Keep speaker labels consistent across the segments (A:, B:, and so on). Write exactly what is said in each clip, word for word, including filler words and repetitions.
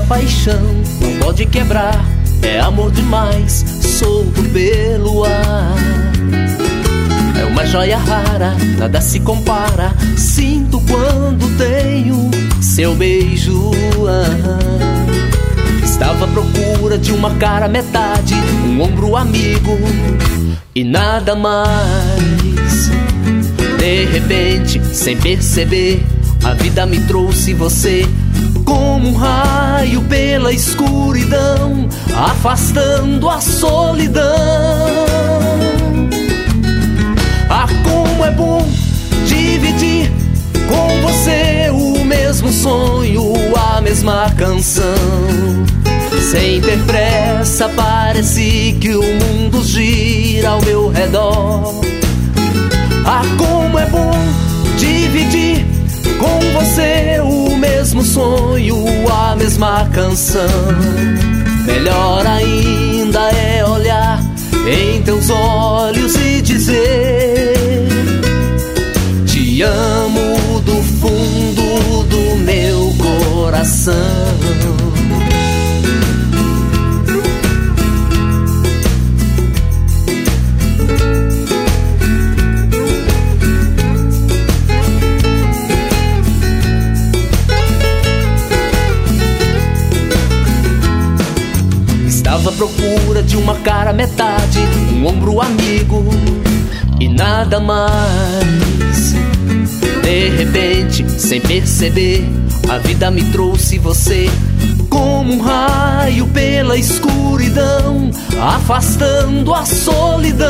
A: paixão não pode quebrar, é amor demais, solto pelo ar. É uma joia rara, nada se compara, sinto quando tenho seu beijo. ah. Estava à procura de uma cara metade, um ombro amigo e nada mais. De repente, sem perceber, a vida me trouxe você, como um raio pela escuridão, afastando a solidão. Ah, como é bom dividir com você o mesmo sonho, a mesma canção. Sem ter pressa, parece que o mundo gira ao meu redor. Ah, como é bom dividir com você o mesmo sonho, a mesma canção. Melhor ainda é olhar em teus olhos e dizer: te amo do fundo do meu coração. Estava à procura de uma cara metade, um ombro amigo e nada mais. De repente, sem perceber, a vida me trouxe você, como um raio pela escuridão, afastando a solidão.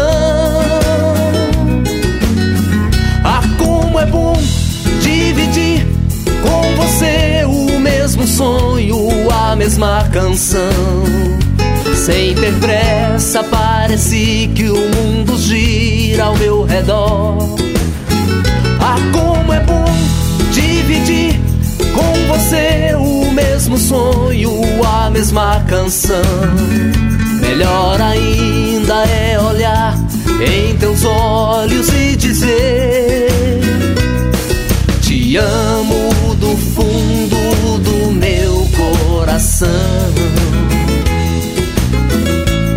A: Ah, como é bom dividir com você o mesmo sonho, a mesma canção. Sem ter pressa, parece que o mundo gira ao meu redor. Ah, como é bom dividir com você o mesmo sonho, a mesma canção. Melhor ainda é olhar em teus olhos e dizer: te amo do fundo do meu coração.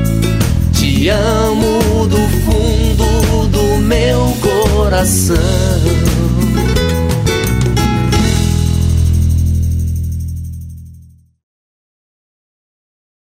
A: Te amo do fundo do meu coração.